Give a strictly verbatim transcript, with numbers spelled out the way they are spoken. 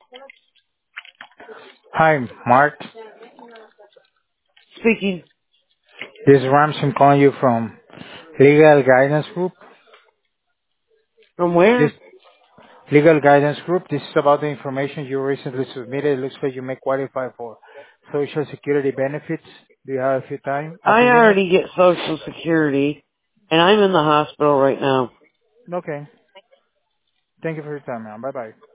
Hi, Mark. Speaking. This is Rams. I'm calling you from Legal Guidance Group. From This where? Legal Guidance Group, this is about the information you recently submitted. It looks like you may qualify for Social Security benefits. Do you have a few time, a I few minutes? already get Social Security, and I'm in the hospital right now. Okay. Thank you for your time, man. Bye-bye.